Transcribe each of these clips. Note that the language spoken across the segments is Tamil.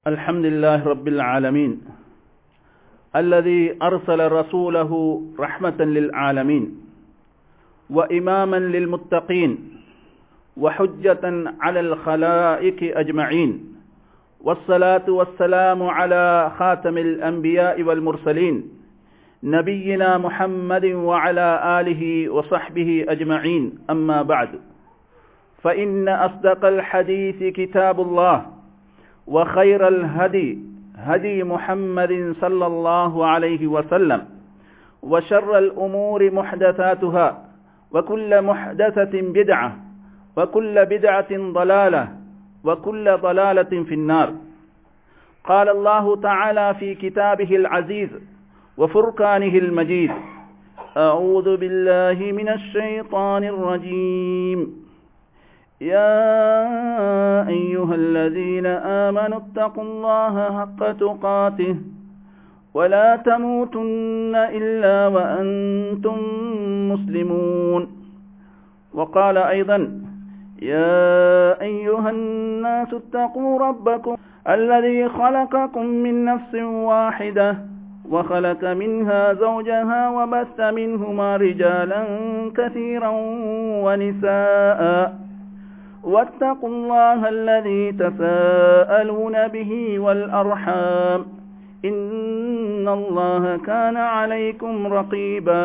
الحمد لله رب العالمين الذي أرسل رسوله رحمة للعالمين وإماما للمتقين وحجة على الخلائق أجمعين والصلاة والسلام على خاتم الأنبياء والمرسلين نبينا محمد وعلى آله وصحبه أجمعين أما بعد فإن أصدق الحديث كتاب الله وخير الهدي هدي محمد صلى الله عليه وسلم وشر الأمور محدثاتها وكل محدثة بدعة وكل بدعة ضلالة وكل ضلالة في النار. قال الله تعالى في كتابه العزيز وفرقانه المجيد: أعوذ بالله من الشيطان الرجيم. يا أيها الذين آمنوا اتقوا الله حق تقاته ولا تموتن إلا وأنتم مسلمون. وقال أيضا: يا أيها الناس اتقوا ربكم الذي خلقكم من نفس واحدة وخلق منها زوجها وبث منهما رجالا كثيرا ونساء واتقوا الله الذي تساءلون به والأرحام إن الله كان عليكم رقيبا.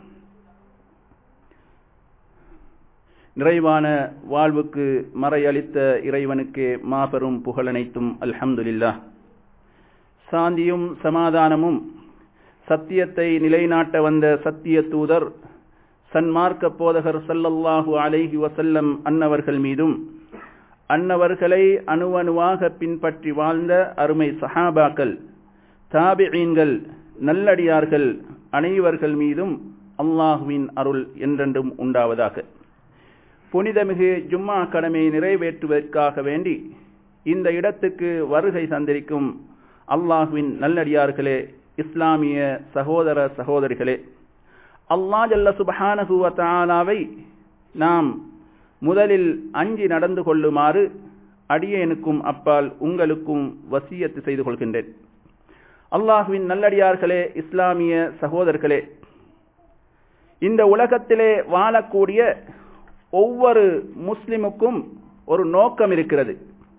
நிறைவான வாழ்வுக்கு மறையளித்த இறைவனுக்கு மாபெரும் புகழனைத்தும் அல்ஹம்துலில்லாஹ். சாந்தியும் சமாதானமும் சத்தியத்தை நிலைநாட்ட வந்த சத்திய தூதர் சன்மார்க்க போதகர் ஸல்லல்லாஹு அலைஹி வஸல்லம் அன்னவர்கள் மீதும் அன்னவர்களை அணுவணுவாக பின்பற்றி வாழ்ந்த அருமை சஹாபாக்கள், தாபிஈன்கள், நல்லடியார்கள் அனைவர்கள் மீதும் அல்லாஹுவின் அருள் என்றென்றும் உண்டாவதாக. புனிதமிகு ஜும்மா கடமையை நிறைவேற்றுவதற்காக வேண்டி இந்த இடத்துக்கு வருகை தந்திருக்கும் அல்லாஹுவின் நல்லடியார்களே, இஸ்லாமிய சகோதர சகோதரிகளே, அல்லாஹ் ஜல்ல சுப்ஹானஹு வ தஆலாவை நாம் முதலில் அஞ்சி நடந்து கொள்ளுமாறு அடியேனுக்கும் அப்பால் உங்களுக்கும் வசியத்து செய்து கொள்கின்றேன். அல்லாஹுவின் நல்லடியார்களே, இஸ்லாமிய சகோதரர்களே, இந்த உலகத்திலே வாழக்கூடிய ஒவ்வொரு முஸ்லிமுக்கும் ஒரு நோக்கம் இருக்கிறது.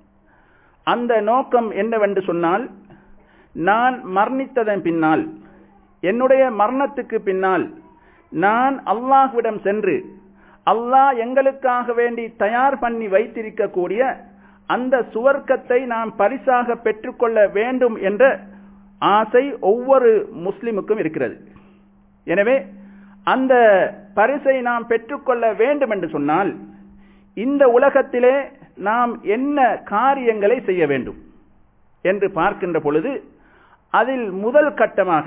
அந்த நோக்கம் என்னவென்று சொன்னால், நான் மரணித்ததன் பின்னால், என்னுடைய மரணத்துக்கு பின்னால் நான் அல்லாஹ்விடம் சென்று அல்லாஹ் எங்களுக்காக வேண்டி தயார் பண்ணி வைத்திருக்கக்கூடிய அந்த சுவர்க்கத்தை நாம் பரிசாக பெற்றுக்கொள்ள வேண்டும் என்ற ஆசை ஒவ்வொரு முஸ்லிமுக்கும் இருக்கிறது. எனவே அந்த பரிசை நாம் பெற்றுக்கொள்ள வேண்டும் என்று சொன்னால் இந்த உலகத்திலே நாம் என்ன காரியங்களை செய்ய வேண்டும் என்று பார்க்கின்ற பொழுது அதில் முதல் கட்டமாக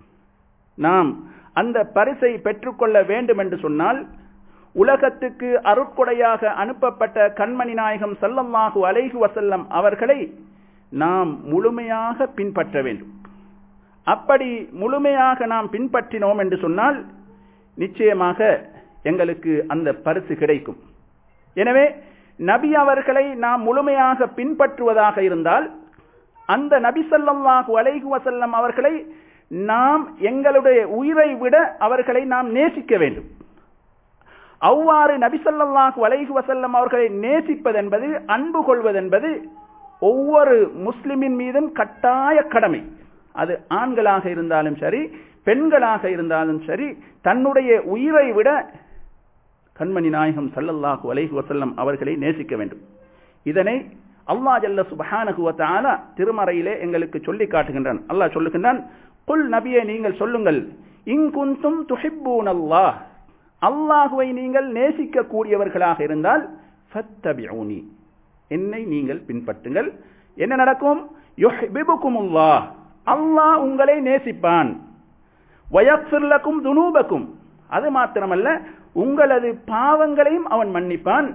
நாம் அந்த பரிசை பெற்றுக்கொள்ள வேண்டும் என்று சொன்னால் உலகத்துக்கு அருட்கொடையாக அனுப்பப்பட்ட கண்மணி நாயகம் ஸல்லல்லாஹு அலைஹி வஸல்லம் அவர்களை நாம் முழுமையாக பின்பற்ற வேண்டும். அப்படி முழுமையாக நாம் பின்பற்றினோம் என்று சொன்னால் நிச்சயமாக எங்களுக்கு அந்த பரிசு கிடைக்கும். எனவே நபி அவர்களை நாம் முழுமையாக பின்பற்றுவதாக இருந்தால் அந்த நபி ஸல்லல்லாஹு அலைஹி வஸல்லம் அவர்களை நாம் எங்களுடைய உயிரை விட அவர்களை நாம் நேசிக்க வேண்டும். அவ்வாறு நபி ஸல்லல்லாஹு அலைஹி வஸல்லம் அவர்களை நேசிப்பதென்பது, அன்பு கொள்வதென்பது ஒவ்வொரு முஸ்லிமின் மீதும் கட்டாய கடமை. அது ஆண்களாக இருந்தாலும் சரி, பெண்களாக இருந்தாலும் சரி, தன்னுடைய உயிரை விட கண்மணி நாயகம் ஸல்லல்லாஹு அலைஹி வஸல்லம் அவர்களை நேசிக்க வேண்டும். இதனை அல்லாஹ் ஜல்ல சுப்ஹானஹு வ தஆலா திருமறையிலே எங்களுக்கு சொல்லி காட்டுகின்றான். அல்லாஹ் சொல்லுகின்றான்: குல் நபியே, நீங்கள் சொல்லுங்கள், இன் குன்தும் துஹிப்பூனல்லாஹ், அல்லாஹ்வை நீங்கள் நேசிக்க கூடியவர்களாக இருந்தால் ஃபத்தபிஊனி, என்னை நீங்கள் பின்பற்றுங்கள். என்ன நடக்கும்? யுஹிப்புகுமுல்லாஹ், அல்லாஹ் உங்களை நேசிப்பான். வயக்ஃபிர் லகும் துனூபகும், அது மாத்திரமல்ல உங்களது பாவங்களையும் அவன் மன்னிப்பான்.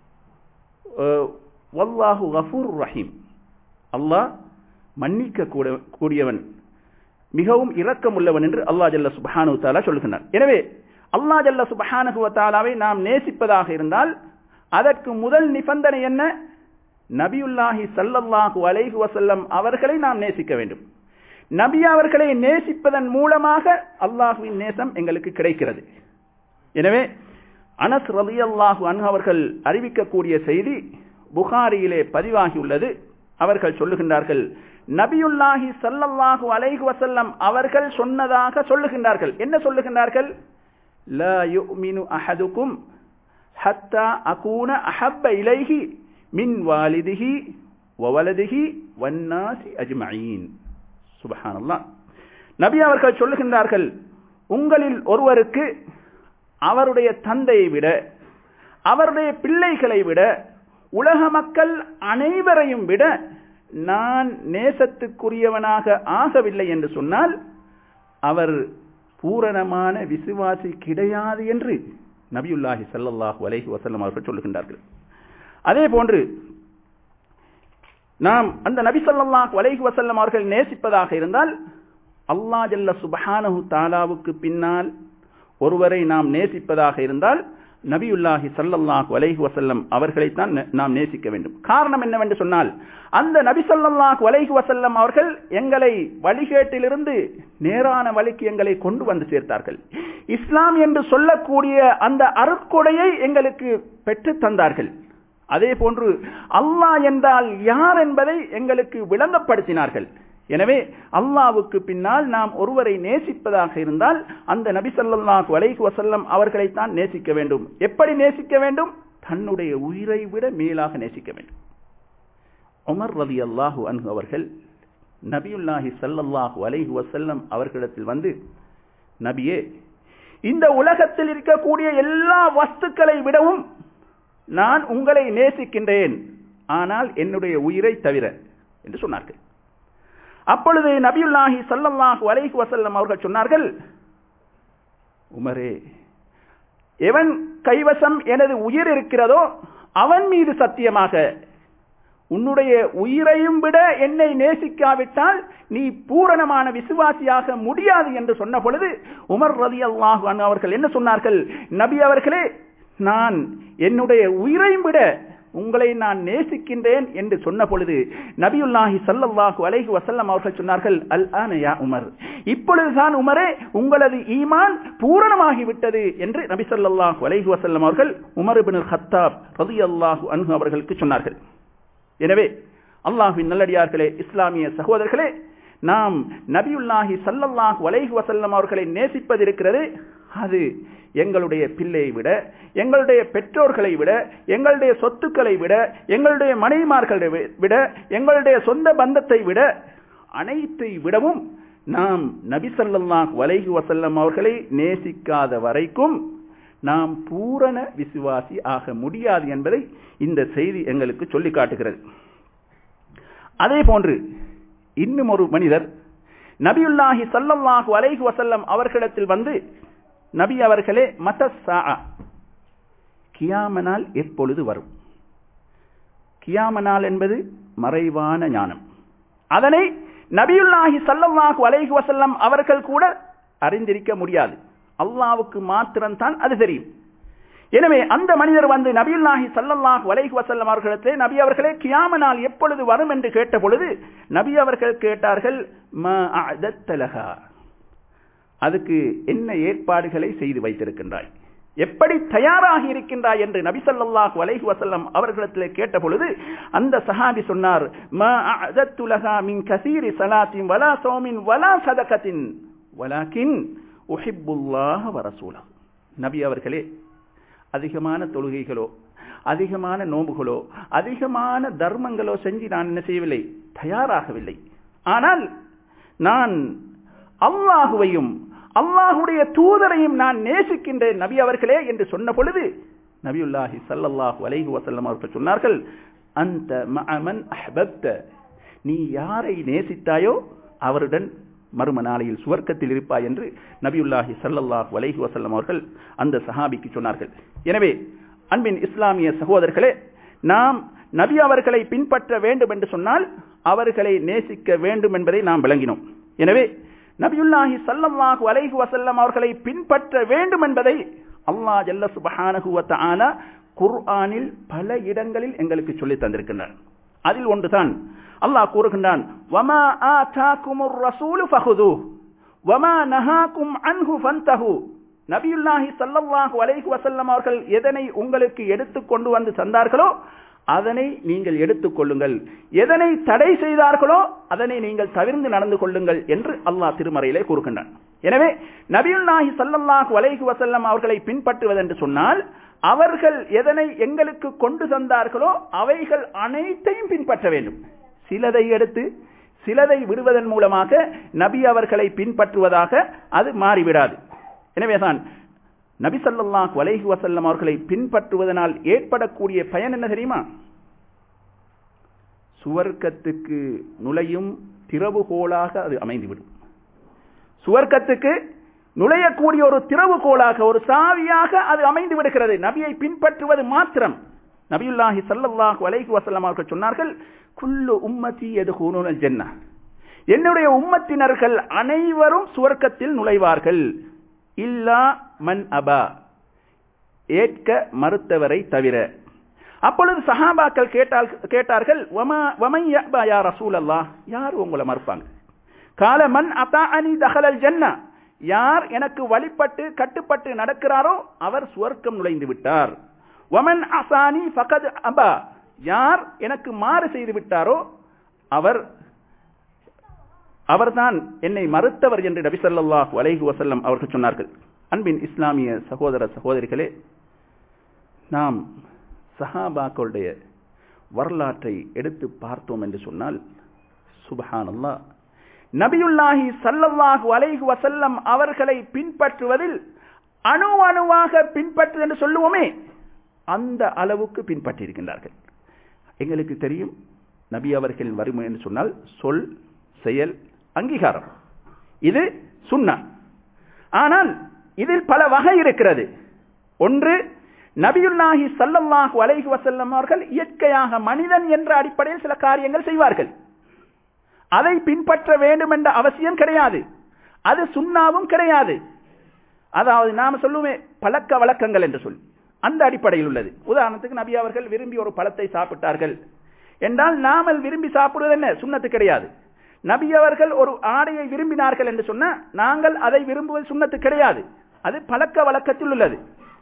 வல்லாஹு கஃபூர் ரஹீம், அல்லாஹ் மன்னிக்க கூடியவன், மிகவும் இரக்கம் உள்ளவன் என்று அல்லாஹ் ஜல்ல சுப்ஹானஹு வ தஆலா சொல்கிறான். எனவே அல்லாஹ் ஜல்ல சுப்ஹானஹு வ தஆலாவை நாம் நேசிப்பதாக இருந்தால் அதற்கு முதல் நிபந்தனை என்ன? நபியுல்லாஹி ஸல்லல்லாஹு அலைஹி வஸல்லம் அவர்களை நாம் நேசிக்க வேண்டும். நபி அவர்களை நேசிப்பதன் மூலமாக அல்லாஹ்வின் நேசம் எங்களுக்கு கிடைக்கிறது. எனவே அனஸ் ரலியல்லாஹு அன்ஹு அவர்கள் அறிவிக்கக்கூடிய செய்தி புகாரியிலே பதிவாகியுள்ளது. அவர்கள் சொல்லுகின்றார்கள், நபியுல்லாஹி ஸல்லல்லாஹு அலைஹி வஸல்லம் அவர்கள் சொன்னதாக சொல்லுகின்றார்கள். என்ன சொல்லுகின்றார்கள்? லா யுமினு அஹதுக்கும் ஹத்தா அகூன அஹப்ப இலைஹி மின் வாலிதிஹி வவலதிஹி வன்னாசி அஜ்மஈன். சுப்ஹானல்லாஹ். நபி அவர்கள் சொல்லுகின்றார்கள், உங்களில் ஒருவருக்கு அவருடைய தந்தையை விட, அவருடைய பிள்ளைகளை விட, உலக மக்கள் அனைவரையும் விட நான் நேசத்துக்குரியவனாக ஆகவில்லை என்று சொன்னால் அவர் பூரணமான விசுவாசி கிடையாது என்று நபியுல்லாஹி ஸல்லல்லாஹு அலைஹி வஸல்லம் அவர்கள் சொல்லுகின்றார்கள். அதே போன்று நாம் அந்த நபி ஸல்லல்லாஹு அலைஹி வஸல்லம் அவர்கள் நேசிப்பதாக இருந்தால் அல்லாஹ் ஜல்ல சுப்ஹானஹு தஆலாவுக்கு பின்னால் ஒருவரை நாம் நேசிப்பதாக இருந்தால் நபியுல்லாஹி ஸல்லல்லாஹு அலைஹி வஸல்லம் அவர்களைத்தான் நாம் நேசிக்க வேண்டும். காரணம் என்னவென்று சொன்னால், அந்த நபி ஸல்லல்லாஹு அலைஹி வஸல்லம் அவர்கள் எங்களை வழிகேட்டிலிருந்து நேரான வழிக்கு எங்களை கொண்டு வந்து சேர்த்தார்கள். இஸ்லாம் என்று சொல்லக்கூடிய அந்த அருட்கொடையை எங்களுக்கு பெற்று தந்தார்கள். அதே போன்று அல்லாஹ் என்றால் யார் என்பதை எங்களுக்கு விளங்கப்படுத்தினார்கள். எனவே அல்லாஹ்வுக்கு பின்னால் நாம் ஒருவரை நேசிப்பதாக இருந்தால் அந்த நபி ஸல்லல்லாஹு அலைஹி வஸல்லம் அவர்களைத்தான் நேசிக்க வேண்டும். எப்படி நேசிக்க வேண்டும்? தன்னுடைய உயிரை விட மேலாக நேசிக்க வேண்டும். உமர் ரலியல்லாஹு அன்ஹு அவர்கள் நபியுல்லாஹி ஸல்லல்லாஹு அலைஹி வஸல்லம் அவர்களிடத்தில் வந்து, நபியே, இந்த உலகத்தில் இருக்கக்கூடிய எல்லா வஸ்துக்களை விடவும் நான் உங்களை நேசிக்கின்றேன், ஆனால் என்னுடைய உயிரை தவிர என்று சொன்னார்கள். அப்பொழுது நபியுல்லாஹி ஸல்லல்லாஹு அலைஹி வஸல்லம் அவர்கள் சொன்னார்கள், உமரே, எவன் கைவசம் எனது உயிர் இருக்கிறதோ அவன் மீது சத்தியமாக உன்னுடைய உயிரையும் விட என்னை நேசிக்காவிட்டால் நீ பூரணமான விசுவாசியாக முடியாது என்று சொன்ன பொழுது உமர் ரலியல்லாஹு அன்ஹு அவர்கள் என்ன சொன்னார்கள்? நபி அவர்களே, நான் என்னுடைய உயிரையும் விட உங்களை நான் நேசிக்கின்றேன் என்று சொன்ன பொழுது நபியுல்லாஹி ஸல்லல்லாஹு அலைஹி வஸல்லம் அவர்கள் சொன்னார்கள், அல் ஆன யா உமர், இப்பொழுதுதான் உமரே உங்களது ஈமான் பூரணமாகி விட்டது என்று நபி ஸல்லல்லாஹு அலைஹி வஸல்லம் அவர்கள் உமர் இப்னு கத்தாப் ரலியல்லாஹு அன்ஹு அவர்களுக்கு சொன்னார்கள். எனவே அல்லாஹ்வின் நல்லடியார்களே, இஸ்லாமிய சகோதரர்களே, நாம் நபியுல்லாஹி ஸல்லல்லாஹு அலைஹி வஸல்லம் அவர்களை நேசிப்பதிருக்கிறது, அது எங்களுடைய பிள்ளையை விட, எங்களுடைய பெற்றோர்களை விட, எங்களுடைய சொத்துக்களை விட, எங்களுடைய மனைவிமார்களை விட, எங்களுடைய சொந்த பந்தத்தை விட, அனைத்தை விடவும் நாம் நபி ஸல்லல்லாஹு அலைஹி வஸல்லம் அவர்களை நேசிக்காத வரைக்கும் நாம் பூரண விசுவாசி ஆக முடியாது என்பதை இந்த செய்தி எங்களுக்கு சொல்லி காட்டுகிறது. அதே போன்று இன்னும் ஒரு மனிதர் நபியுல்லாஹி ஸல்லல்லாஹு அலைஹி வஸல்லம் அவர்களிடத்தில் வந்து, நபி அவர்களே, மத்தஸ்ஸாஅ, கியாம நாள் எப்பொழுது வரும்? கியாம நாள் என்பது மறைவான ஞானம். அதனை நபியுல்லாஹி ஸல்லல்லாஹு அலைஹி வஸல்லம் அவர்கள் கூட அறிந்திருக்க முடியாது. அல்லாஹ்வுக்கு மாத்திரம்தான் அது தெரியும். எனவே அந்த மனிதர் வந்து நபியுல்லாஹி ஸல்லல்லாஹு அலைஹி வஸல்லம் அவர்களிடத்திலே, நபி அவர்களே, கியாம நாள் எப்பொழுது வரும் என்று கேட்ட பொழுது நபி அவர்கள் கேட்டார்கள், மா அஅதத்த லஹா, அதுக்கு என்ன ஏற்பாடுகளை செய்து வைத்திருக்கின்றாய், எப்படி தயாராகி இருக்கின்றாய் என்று நபி ஸல்லல்லாஹு அலைஹி வஸல்லம் அவர்களிடத்திலே கேட்ட பொழுது அந்த சஹாபி சொன்னார், மா அஅதத்து லஹா மின் கஸீரி ஸலாத்தின் வலா ஸௌமின் வலா ஸதகத்தின் வலாகின் உஹிப்புல்லாஹ வ ரசூலஹு. நபி அவர்களே, அதிகமான தொழுகைகளோ, அதிகமான நோன்புகளோ, அதிகமான தர்மங்களோ செஞ்சு நான் என்ன செய்யவில்லை, தயாராகவில்லை. ஆனால் நான் அல்லாஹுவையும் அல்லாஹுடைய தூதரையும் நான் நேசிக்கின்றேன் நபி அவர்களே என்று சொன்ன பொழுது நபியுல்லாஹி ஸல்லல்லாஹு அலைஹி வஸல்லம் அவர்கள் சொன்னார்கள், அந்த மஅமன் அஹ்பப்த, நீ யாரை நேசித்தாயோ அவருடன் மறும நாளையில் சுவர்க்கத்தில் இருப்பாய் என்று நபியுல்லாஹி ஸல்லல்லாஹு அலைஹி வஸல்லம் அவர்கள் அந்த சஹாபிக்கு சொன்னார்கள். எனவே அன்பின் இஸ்லாமிய சகோதரர்களே, நாம் நபி அவர்களை பின்பற்ற வேண்டும் என்று சொன்னால் அவர்களை நேசிக்க வேண்டும் என்பதை நாம் விளங்கினோம். எனவே நபியுல்லாஹி ஸல்லல்லாஹு அலைஹி வஸல்லம் அவர்களை பின்பற்ற வேண்டும் என்பதை அல்லாஹ் ஜல்ல சுப்ஹானஹு வ தஆலா குர்ஆனில் பல இடங்களில் எங்களுக்கு சொல்லி தந்திருக்கிறார். அதில் ஒன்றுதான் அல்லாஹ் கூறுகின்றான், வமா ஆதாகுமுர் ரசூலு ஃபஹுதுஹு வமா நஹாகும் அன்ஹு ஃபன்தஹு. நபியுல்லாஹி ஸல்லல்லாஹு அலைஹி வஸல்லம் அவர்கள் எதனை உங்களுக்கு எடுத்து கொண்டு வந்து தந்தார்களோ அதனை நீங்கள் எடுத்துக்கொள்ளுங்கள், எதனை தடை செய்தார்களோ அதனை நீங்கள் தவிர்த்து நடந்து கொள்ளுங்கள் என்று அல்லாஹ் திருமறையிலே கூறுகின்றான். எனவே நபியுல்லாஹி ஸல்லல்லாஹு அலைஹி வஸல்லம் அவர்களை பின்பற்றுவதென்று சொன்னால் அவர்கள் எதனை எங்களுக்கு கொண்டு தந்தார்களோ அவைகள் அனைத்தையும் பின்பற்ற வேண்டும். சிலதை எடுத்து சிலதை விடுவதன் மூலமாக நபி அவர்களை பின்பற்றுவதாக அது மாறிவிடாது. எனவேதான் நபி ஸல்லல்லாஹு அலைஹி வஸல்லம் அவர்களை பின்பற்றுவதனால் ஏற்படக்கூடிய பயன் என்ன தெரியுமா? சுவர்க்கத்துக்கு நுழையும் திறவுகோலாக அது அமைந்துவிடும். சுவர்க்கத்துக்கு நுழையக்கூடிய ஒரு திறவுகோலாக, ஒரு சாவியாக அது அமைந்து விடுகிறது நபியை பின்பற்றுவது மாத்திரம். நபியுல்லாஹி ஸல்லல்லாஹு அலைஹி வஸல்லம் அவர்கள் சொன்னார்கள், குல்லு உம்மதி யதுகுலூனல் ஜன்னah, என்னுடைய உம்மத்தினர்கள் அனைவரும் சுவர்க்கத்தில் நுழைவார்கள், இல்லா மன் அபா, ஏற்க மறுத்தவரை தவிர. அப்பொழுது சஹாபாக்கள் கேட்டார்கள், வமன் யபா யா ரசூலல்லாஹ், யார் உங்களை மறுப்பாங்க? கால மன் அதாஅனி தஹலல் ஜன்னah, யார் எனக்கு வழிபட்டு கட்டுப்பட்டு நடக்கிறாரோ அவர் சுவர்க்கம் நுழைந்து விட்டார். வமன் அசானி ஃபகத் அபா, யார் எனக்கு மாறு செய்து விட்டாரோ அவர்தான் என்னை மறுத்தவர் என்று நபி ஸல்லல்லாஹு அலைஹி வஸல்லம் அவர்கள் சொன்னார்கள். அன்பின் இஸ்லாமிய சகோதர சகோதரிகளே, நாம் சஹாபாக்களுடைய வரலாற்றை எடுத்து பார்த்தோம் என்று சொன்னால் சுப்ஹானல்லாஹ், நபியுல்லாஹி ஸல்லல்லாஹு அலைஹி வஸல்லம் அவர்களை பின்பற்றுவதில் அணுவாக பின்பற்று என்று சொல்லுவோமே, அந்த அளவுக்கு பின்பற்றி இருக்கின்றார்கள். எங்களுக்கு தெரியும், நபி அவர்கள் வறுமை என்று சொன்னால் சொல், செயல், அங்கீகாரம், இது சுன்னா. ஆனால் இதில் பல வகை இருக்கிறது. ஒன்று, நபியுல்லாஹி ஸல்லல்லாஹு அலைஹி வஸல்லம் அவர்கள் இயற்கையாக மனிதன் என்ற அடிப்படையில் சில காரியங்கள் செய்வார்கள். அதை பின்பற்ற வேண்டும் என்ற அவசியம் கிடையாது, அது சுன்னாவும் கிடையாது. அதாவது நாம சொல்லுவே பழக்க வழக்கங்கள் என்று சொல்லி அந்த அடிப்படையில் உள்ளது. உதாரணத்துக்கு நபி அவர்கள் விரும்பி ஒரு பழத்தை சாப்பிட்டார்கள் என்றால் நாமல் விரும்பி சாப்பிடுவது என்ன? சுன்னத்து கிடையாது. நபி அவர்கள் ஒரு ஆடையை விரும்பினார்கள் என்று சொன்ன நாங்கள் அதை விரும்புவது சுன்னத்து கிடையாது, அது பழக்க வழக்கத்தில் உள்ளது.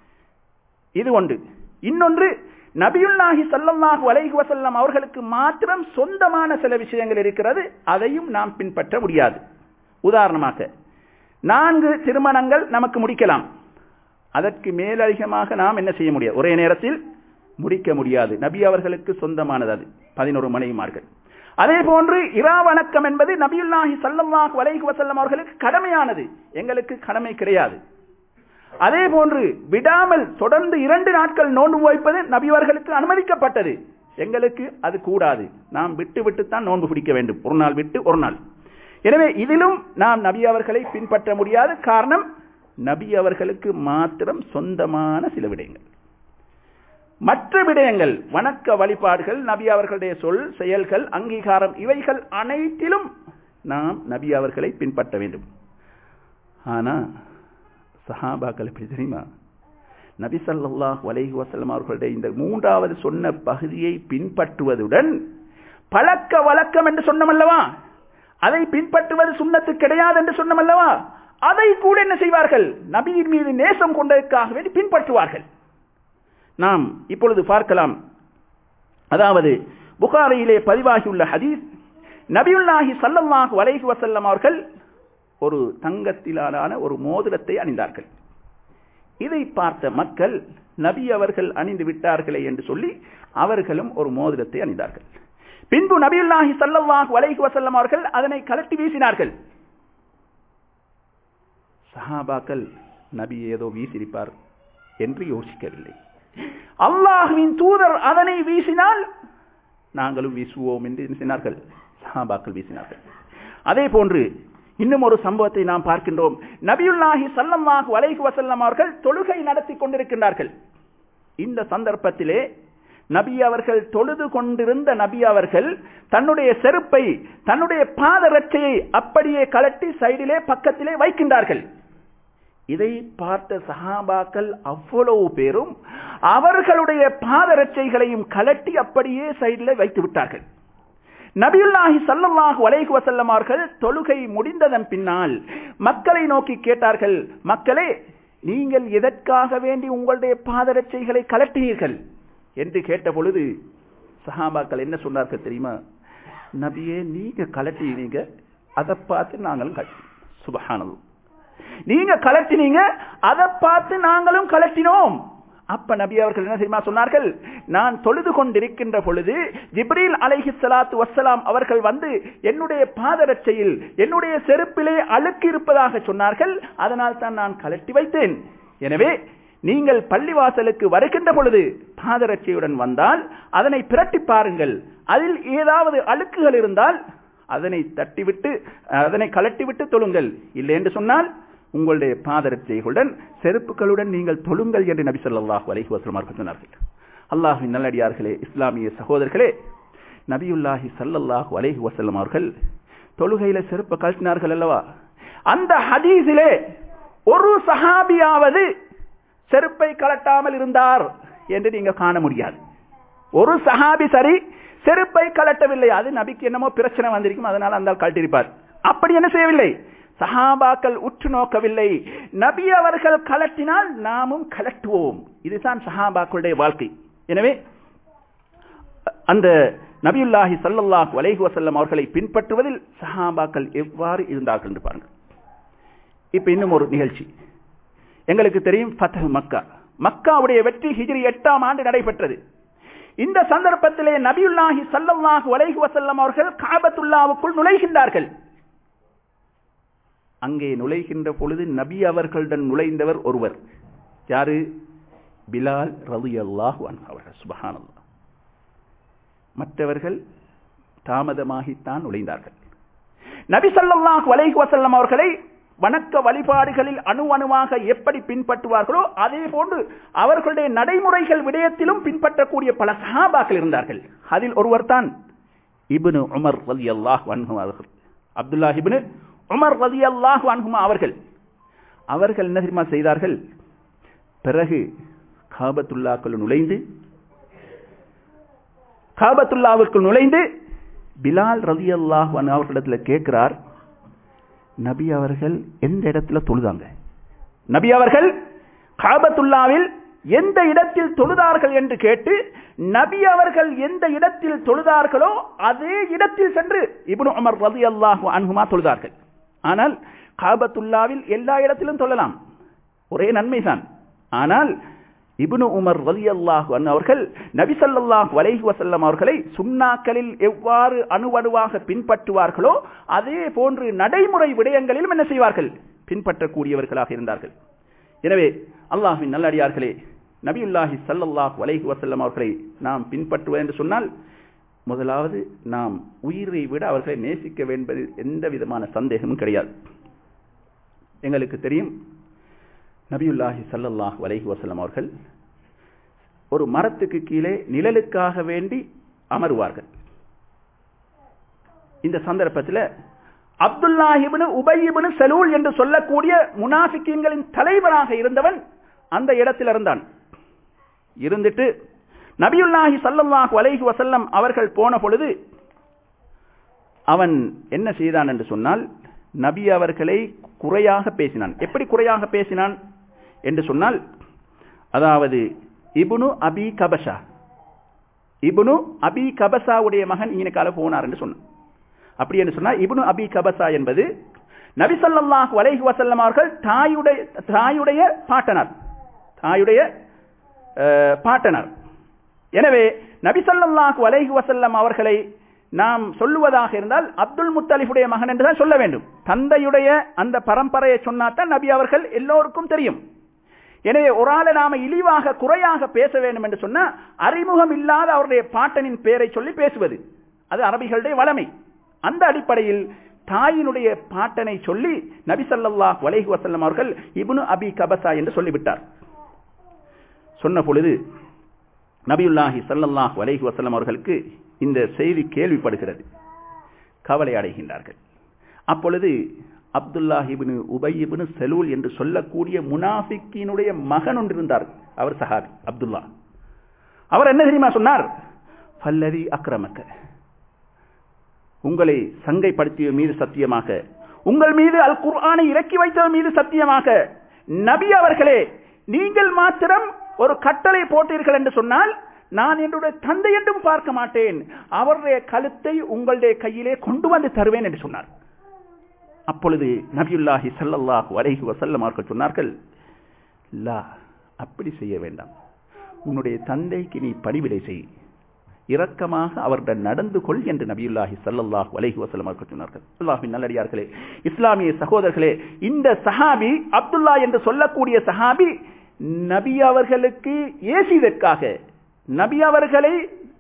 இது ஒன்று. இன்னொன்று, நபியுல்லாஹி ஸல்லல்லாஹு அலைஹி வஸல்லம் அவர்களுக்கு மாத்திரம் சொந்தமான சில விஷயங்கள் இருக்கிறது, அதையும் நாம் பின்பற்ற முடியாது. உதாரணமாக 4 திருமணங்கள் நமக்கு முடிக்கலாம், அதற்கு மேலதிகமாக நாம் என்ன செய்ய முடியாது, ஒரே நேரத்தில் முடிக்க முடியாது. நபி அவர்களுக்கு சொந்தமானது அது 11 மனைவிமார்கள். அதே போன்று இரா வணக்கம் என்பது நபியுல்லாஹி ஸல்லல்லாஹு அலைஹி வஸல்லம் அவர்களுக்கு கடமையானது, எங்களுக்கு கடமை கிடையாது. அதே போன்று விடாமல் தொடர்ந்து 2 நாட்கள் நோன்பு வைப்பது நபி அவர்களுக்கு அனுமதிக்கப்பட்டது, எங்களுக்கு அது கூடாது. நாம் விட்டுத்தான் நோன்பு பிடிக்க வேண்டும், ஒரு நாள் விட்டு ஒரு நாள். எனவே இதிலும் நாம் நபி அவர்களை பின்பற்ற முடியாது. காரணம், நபி அவர்களுக்கு மாத்திரம் சொந்தமான சில விடயங்கள். மற்ற விடயங்கள், வணக்க வழிபாடுகள், நபி அவர்களுடைய சொல், செயல்கள், அங்கீகாரம், இவைகள் அனைத்திலும் நாம் நபி அவர்களை பின்பற்ற வேண்டும். ஆனா சஹாபாக்கள் எப்படி தெரியுமா? நபி ஸல்லல்லாஹு அலைஹி வஸல்லம் அவர்களுடைய இந்த 3வது சொன்ன பகுதியை பின்பற்றுவதுடன் பழக்க வழக்கம் என்று சொன்னமல்லவா, அதை பின்பற்றுவது சுன்னத்து கிடையாது என்று சொன்னமல்லவா, அதை கூட என்ன செய்வார்கள்? நபியின் மீது நேசம் கொண்டதற்காக வேண்டி பின்பற்றுவார்கள். நாம் இப்பொழுது பார்க்கலாம். அதாவது புகாரியிலே பதிவாகியுள்ள ஹதீஸ், நபியுல்லாஹி ஸல்லல்லாஹு அலைஹி வஸல்லம் அவர்கள் ஒரு தங்கத்திலான ஒரு மோதிரத்தை அணிந்தார்கள். இதை பார்த்த மக்கள் நபி அவர்கள் அணிந்து விட்டார்களே என்று சொல்லி அவர்களும் ஒரு மோதிரத்தை அணிந்தார்கள். பின்பு நபியுல்லாஹி ஸல்லல்லாஹு அலைஹி வஸல்லம் அவர்கள் அதனை கலட்டி வீசினார்கள். சஹாபாக்கள் நபி ஏதோ வீசியிருப்பார் என்று யோசிக்கவில்லை. அல்லாஹ்வின் தூதர் அதனை வீசினால் நாங்களும் வீசுவோம் என்று சொன்னார்கள். சஹாபாக்கள் வீசினார்கள். அதே போன்று இன்னும் ஒரு சம்பவத்தை நாம் பார்க்கின்றோம். நபியுல்லாஹி ஸல்லல்லாஹு அலைஹி வஸல்லம் அவர்கள் தொழுகை நடத்தி கொண்டிருக்கின்றார்கள். இந்த சந்தர்ப்பத்திலே நபி அவர்கள் தொழுது கொண்டிருந்த நபி அவர்கள் தன்னுடைய செருப்பை, தன்னுடைய பாதரட்சையை அப்படியே கலட்டி சைடிலே பக்கத்திலே வைக்கின்றார்கள். இதை பார்த்த சஹாபாக்கள் அவ்வளவு பேரும் அவர்களுடைய பாதரட்சைகளையும் கலட்டி அப்படியே சைடில் வைத்து விட்டார்கள். நபியுல்லாஹி ஸல்லல்லாஹு அலைஹி வஸல்லம் அவர்கள் தொழுகை முடிந்ததன் பின்னால் மக்களை நோக்கி கேட்டார்கள், மக்களே, நீங்கள் எதற்காக வேண்டி உங்களுடைய பாதரட்சைகளை கலட்டினீர்கள் என்று கேட்ட பொழுது சஹாபாக்கள் என்ன சொன்னார்கள் தெரியுமா? நபியே, நீங்க கலட்டினீங்க, அதை பார்த்து நாங்களும் கலட்டினோம். சுப்ஹானல்லாஹ், நீங்க கலட்டினீங்க, அதை பார்த்து நாங்களும் கலட்டினோம். அப்ப நபி அவர்கள் என்ன தெரியுமா சொன்னார்கள்? நான் தொழுது கொண்டிருக்கின்ற பொழுது ஜிப்ரீல் அலைஹிஸ்ஸலாத்து வஸ்ஸலாம் அவர்கள் வந்து என்னுடைய பாதரட்சையில் என்னுடைய செருப்பிலே அழுக்கு இருப்பதாக சொன்னார்கள், அதனால் தான் நான் கலட்டி வைத்தேன். எனவே நீங்கள் பள்ளிவாசலுக்கு வருகின்ற பொழுது பாதரட்சையுடன் வந்தால் அதனை பிரட்டி பாருங்கள், அதில் ஏதாவது அழுக்குகள் இருந்தால் அதனை தட்டிவிட்டு அதனை கலட்டிவிட்டு தொழுங்கள். இல்லை என்று சொன்னால் உங்களுடைய பாதரட்சைகளுடன் செருப்புகளுடன் நீங்கள் தொழுங்கள் என்று நபி ஸல்லல்லாஹு அலைஹி வஸல்லம் அவர்கள் சொன்னார்கள். அல்லாஹ்வின் நல்லடியார்களே, இஸ்லாமிய சகோதரர்களே, நபியுல்லாஹி ஸல்லல்லாஹு அலைஹி வஸல்லம் அவர்கள் தொழுகையில செருப்பு கழட்டினார்கள் அல்லவா? அந்த ஹதீஸிலே ஒரு சஹாபியாவது செருப்பை கழட்டாமல் இருந்தார் என்று நீங்க காண முடியாது. ஒரு சஹாபி சரி செருப்பை கழட்டவில்லை, அது நபிக்கு என்னமோ பிரச்சனை வந்திருக்கும், அதனால அந்த கழட்டிருப்பார். அப்படி என்ன செய்யவில்லை, சஹாபாக்கள் உற்று நோக்கவில்லை. நபி அவர்கள் கலட்டினால் நாமும் கலட்டுவோம். இதுதான் சஹாபாக்களுடைய வாழ்க்கை. எனவே அந்த நபியுல்லாஹி ஸல்லல்லாஹு அலைஹி வஸல்லம் அவர்களை பின்பற்றுவதில் சஹாபாக்கள் எவ்வாறு இருந்தார்கள் என்று பாருங்கள். இப்ப இன்னும் ஒரு நிகழ்ச்சி எங்களுக்கு தெரியும், ஃபத்ஹ் மக்கா. மக்காவுடைய வெற்றி ஹிஜ்ரி 8ஆம் ஆண்டு நடைபெற்றது. இந்த சந்தர்ப்பத்திலே நபியுல்லாஹி ஸல்லல்லாஹு அலைஹி வஸல்லம் அவர்கள் காபத்துல்லாவுக்குள் நுழைகின்றார்கள். அங்கே நுழைகின்ற பொழுது நபி அவர்களுடன் நுழைந்தவர் ஒருவர். யாரு? பிலால் ரலியல்லாஹு அன்ஹு அவர்கள். சுப்ஹானல்லாஹ். மற்றவர்கள் தாமதமாகித்தான் நுழைந்தார்கள். நபி ஸல்லல்லாஹு அலைஹி வஸல்லம் அவர்களை வணக்க வழிபாடுகளில் அணுவாக எப்படி பின்பற்றுவார்களோ அதே போன்று அவர்களுடைய நடைமுறைகள் விடயத்திலும் பின்பற்றக்கூடிய பல சஹாபாக்கள் இருந்தார்கள். அதில் ஒருவர் தான் இப்னு உமர் ரலியல்லாஹு அன்ஹு அவர்கள். அப்துல்லாஹ் இப்னு உமர் ரலியல்லாஹு அன்ஹுமா அவர்கள் என்ன தெரியுமா செய்தார்கள்? பிறகு காபத்துல்லாவிற்குள் நுழைந்து பிலால் ரலியல்லாஹு அன்ஹு அவர்களிடத்தில் கேட்கிறார், நபி அவர்கள் எந்த இடத்துல தொழுதாங்க? நபி அவர்கள் காபத்துல்லாவில் எந்த இடத்தில் தொழுதார்கள் என்று கேட்டு, நபி அவர்கள் எந்த இடத்தில் தொழுதார்களோ அதே இடத்தில் சென்று இப்னு உமர் ரலியல்லாஹு அன்ஹுமா தொழுதார்கள். ஆனால் காபத்துல்லாவில் எல்லா இடத்திலும் தொழலாம், ஒரே நன்மைதான். ஆனால் இப்னு உமர் ரலியல்லாஹு அன்ஹு அவர்கள் நபி ஸல்லல்லாஹு அலைஹி வஸல்லம் அவர்களை சுன்னாக்களில் எவ்வாறு அணுவணுவாக பின்பற்றுவார்களோ அதே போன்று நடைமுறை விடயங்களிலும் என்ன செய்வார்கள்? பின்பற்றக்கூடியவர்களாக இருந்தார்கள். எனவே அல்லாஹ்வின் நல்லடியார்களே, நபியுல்லாஹி ஸல்லல்லாஹு அலைஹி வஸல்லம் அவர்களை நாம் பின்பற்றுவது என்று சொன்னால் முதலாவது நாம் உயிரை விட அவர்களை நேசிக்க வேண்டும் எந்த விதமான சந்தேகமும் கிடையாது. எங்களுக்கு தெரியும், நபியுல்லாஹி ஸல்லல்லாஹு அலைஹி வஸல்லம் அவர்கள் ஒரு மரத்துக்கு கீழே நிழலுக்காக வேண்டி அமருவார்கள். இந்த சந்தர்ப்பத்தில் அப்துல்லாஹ் இப்னு உபை இப்னு சலூல் என்று சொல்லக்கூடிய முனாஃபிகீன்களின் தலைவராக இருந்தவன் அந்த இடத்தில் இருந்தான். இருந்துட்டு நபியுல்லாஹி ஸல்லல்லாஹு அலைஹி வஸல்லம் அவர்கள் போன பொழுது அவன் என்ன செய்தான் என்று சொன்னால், நபி அவர்களை குறையாக பேசினான். எப்படி குறையாக பேசினான் என்று சொன்னால், அதாவது இப்னு அபி கபஸாவுடைய மகன் இங்கனக்கால போனார் என்று சொன்னான். அப்படி என்று சொன்னால் இப்னு அபி கபஸா என்பது நபி ஸல்லல்லாஹு அலைஹி வஸல்லம் அவர்கள் தாயுடைய பாட்டனார். எனவே நபி ஸல்லல்லாஹு அலைஹி வஸல்லம் அவர்களை நாம் சொல்லுவதாக இருந்தால் அப்துல் முத்தலிஃபுடைய மகன் என்றுதான் சொல்ல வேண்டும். தந்தையுடைய அந்த பரம்பரையை சொன்னாதான் நபி அவர்கள் எல்லோருக்கும் தெரியும். எனவே ஒரு ஆளை நாம இழிவாக குறையாக பேச வேண்டும் என்று சொன்னா அறிமுகம் இல்லாத அவருடைய பாட்டனின் பெயரை சொல்லி பேசுவது அது அரபிகளுடைய வளமை. அந்த அடிப்படையில் தாயினுடைய பாட்டனை சொல்லி நபி ஸல்லல்லாஹு அலைஹி வஸல்லம் அவர்கள் இப்னு அபி கபஸா என்று சொல்லிவிட்டார். சொன்ன பொழுது நபியுல்லாஹி ஸல்லல்லாஹு அலைஹி வஸல்லம் அவர்களுக்கு இந்த செய்தி கேள்விப்படுகிறது, கவலை அடைகின்றார்கள். அப்பொழுது அப்துல்லாஹ் இப்னு உபய் இப்னு சலூல் என்று சொல்லக்கூடிய முனாஃபிக்கினுடைய மகன் ஒன்று இருந்தார். அவர் சஹாபி அப்துல்லா. அவர் என்ன தெரியுமா சொன்னார்? ஃபல்லதி அக்ரமக, உங்களை சங்கைப்படுத்திய மீது சத்தியமாக, உங்கள் மீது அல் குர்ஆனை இறக்கி வைத்தவர் மீது சத்தியமாக, நபி அவர்களே, நீங்கள் மாத்திரம் ஒரு கட்டளை போட்டீர்கள் என்று சொன்னால் நான் என்னுடைய தந்தை என்றும் பார்க்க மாட்டேன், அவருடைய கழுத்தை உங்களுடைய கையிலே கொண்டு வந்து தருவேன் என்று சொன்னார். அப்பொழுது நபியுல்லாஹி ஸல்லல்லாஹு அலைஹி வஸல்லம் அவர்கள் சொன்னார்கள், லா, அப்படி செய்ய வேண்டாம், உன்னுடைய தந்தைக்கு நீ பணிவிடை செய், இரக்கமாக அவருடன் நடந்து கொள் என்று நபியுல்லாஹி ஸல்லல்லாஹு அலைஹி வஸல்லம் அவர்கள் சொன்னார்கள். அல்லாஹ்வின் நல்லடியார்களே, இஸ்லாமிய சகோதரர்களே, இந்த சஹாபி அப்துல்லா என்று சொல்லக்கூடிய சஹாபி நபி அவர்களுக்கு ஏசியதற்காக, நபி அவர்களை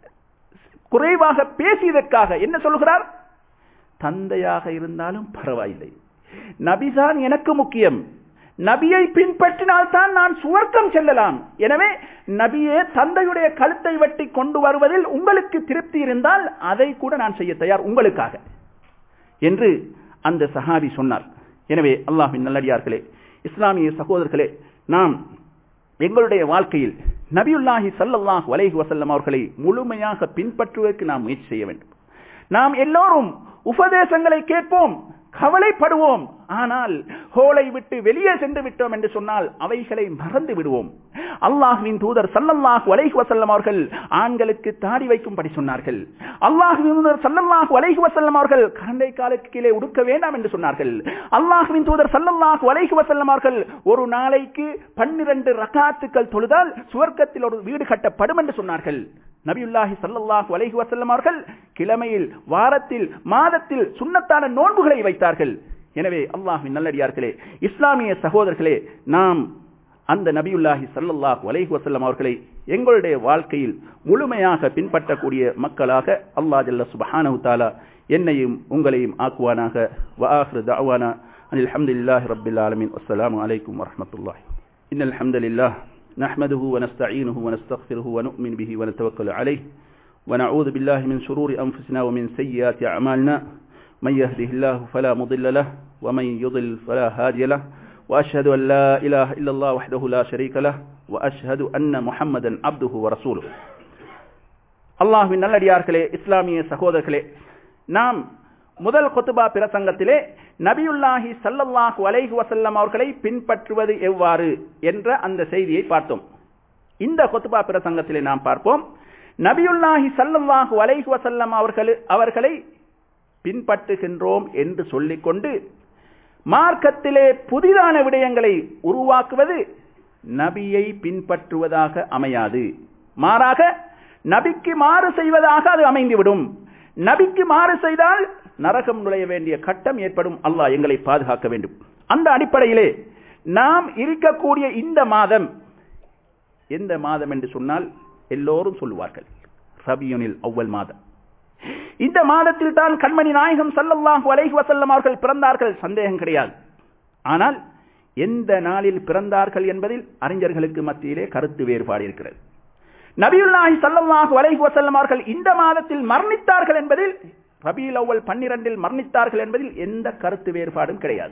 குறைவாக பேசியதற்காக என்ன சொல்கிறார்? தந்தையாக இருந்தாலும் பரவாயில்லை, நபிதான் எனக்கு முக்கியம், நபியை பின்பற்றினால் தான் நான் சுவர்க்கம் செல்லலாம், எனவே நபியே தந்தையுடைய கழுத்தை வெட்டி கொண்டு வருவதில் உங்களுக்கு திருப்தி இருந்தால் அதை கூட நான் செய்ய தயார் உங்களுக்காக என்று அந்த சஹாபி சொன்னார். எனவே அல்லாஹ்வின் நல்லடியார்களே, இஸ்லாமிய சகோதரர்களே, நாம் எங்களுடைய வாழ்க்கையில் நபியுல்லாஹி ஸல்லல்லாஹு அலைஹி வஸல்லம் அவர்களை முழுமையாக பின்பற்றுவதற்கு நாம் முயற்சி செய்ய வேண்டும். நாம் எல்லோரும் உபதேசங்களை கேட்போம், கவலைப்படுவோம், ஆனால் ஹோலை விட்டு வெளியே சென்று விட்டோம் என்று சொன்னால் அவைகளை மறந்து விடுவோம். அல்லாஹ்வின் தூதர் ஸல்லல்லாஹு அலைஹி வஸல்லம் அவர்கள் ஆண்களுக்கு தாடி வைக்கும்படி சொன்னார்கள். அல்லாஹ்வின் தூதர் ஸல்லல்லாஹு அலைஹி வஸல்லம் அவர்கள் கரண்டை காலுக்கு கீழே உடுக்க வேண்டாம் என்று சொன்னார்கள். அல்லாஹ்வின் தூதர் ஸல்லல்லாஹு அலைஹி வஸல்லம் அவர்கள் ஒரு நாளைக்கு 12 ரக்காத்துக்கள் தொழுதால் சுவர்க்கத்தில் ஒரு வீடு கட்டப்படும் என்று சொன்னார்கள். நபியுல்லாஹி ஸல்லல்லாஹு அலைஹி வஸல்லம் அவர்கள் கிழமையில், வாரத்தில், மாதத்தில் சுன்னத்தான நோன்புகளை வைத்தார்கள். எனவே அல்லாஹ்வின் நல்லடியார்களே, இஸ்லாமிய சகோதரர்களே, நாம் அந்த நபியுல்லாஹி ஸல்லல்லாஹு அலைஹி வஸல்லம் அவர்களை எங்களுடைய வாழ்க்கையில் முழுமையாக பின்பற்றக்கூடிய மக்களாக அல்லாஹ் ஜல்ல சுப்ஹானஹு தஆலா என்னையும் உங்களையும் ஆக்குவானாக. வ ஆகிரு தஅவானா அனில் ஹம்துலில்லாஹி ரப்பில் ஆலமீன். அஸ்ஸலாமு அலைக்கும் வரஹ்மத்துல்லாஹி. இன்னல் ஹம்தலில்லாஹ் نحمده ونستعينه ونستغفره ونؤمن به ونتوكل عليه ونعوذ بالله من شرور أنفسنا ومن سيئات أعمالنا من يهده الله فلا مضل له ومن يضل فلا هادي له وأشهد أن لا إله إلا الله وحده لا شريك له وأشهد أن محمدا عبده ورسوله. அல்லாஹ்வின் நல்லடியார்களே, இஸ்லாமிய சகோதரர்களே, நாம் முதல் குத்பா பிரசங்கத்திலே நபியுல்லாஹி ஸல்லல்லாஹு அலைஹி வஸல்லம் அவர்களை பின்பற்றுவது எவ்வாறு என்ற அந்த செய்தியை பார்த்தோம். இந்த குத்பா பிரசங்கத்திலே நாம் பார்ப்போம், நபியுல்லாஹி ஸல்லல்லாஹு அலைஹி வஸல்லம் அவர்களை பின்பற்றுகின்றோம் என்று சொல்லிக்கொண்டு மார்க்கத்திலே புதிதான விடயங்களை உருவாக்குவது நபியை பின்பற்றுவதாக அமையாது. மாறாக நபிக்கு மாறு செய்வதாக அது அமைந்துவிடும். நபிக்கு மாறு செய்தால் நரகம் நுழைய வேண்டிய கட்டம் ஏற்படும். அல்லாஹ் எங்களை பாதுகாக்க வேண்டும். அந்த அடிப்படையிலே நாம் இருக்கக்கூடிய இந்த மாதம் எந்த மாதம் என்று சொன்னால் எல்லோரும் சொல்லுவார்கள், ரபியுனில் அவ்வல் மாதம். இந்த மாதத்தில் தான் கண்மணி நாயகம் ஸல்லல்லாஹு அலைஹி வஸல்லம் அவர்கள் பிறந்தார்கள், சந்தேகம் கிடையாது. ஆனால் எந்த நாளில் பிறந்தார்கள் என்பதில் அறிஞர்களுக்கு மத்தியிலே கருத்து வேறுபாடு இருக்கிறது. நபியுல்லாஹி ஸல்லல்லாஹு அலைஹி வஸல்லம் அவர்கள் இந்த மாதத்தில் மரணித்தார்கள் என்பதில், ரபியுல் அவ்வல் 12 மரணித்தார்கள் என்பதில் எந்த கருத்து வேறுபாடும் கிடையாது.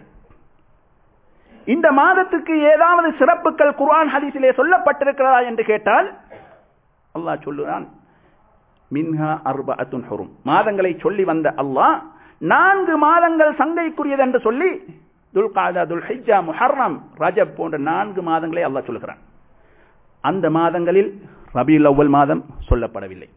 இந்த மாதத்துக்கு ஏதாவது சிறப்புகள் குர்ஆன் ஹதீஸிலே சொல்லப்பட்டிருக்கிறதா என்று கேட்டால் அல்லாஹ் சொல்லுகிறான், மின்ஹா அர்பஅத்துன் ஹுரும். மாதங்களை சொல்லி வந்த அல்லாஹ் 4 மாதங்கள் சங்கைக்குரியது என்று சொல்லி துல்காதா, துல்ஹிஜ்ஜா, முஹர்ரம், ரஜப் போன்ற 4 மாதங்களை அல்லாஹ் சொல்லுகிறான். அந்த மாதங்களில் ரபியுல் அவ்வல் மாதம் சொல்லப்படவில்லை.